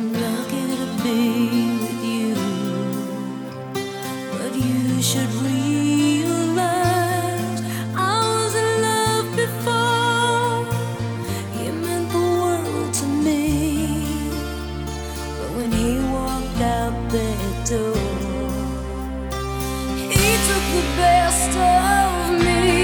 I'm lucky to be with you, but you should realize I was in love before. He meant the world to me, but when he walked out that door, he took the best of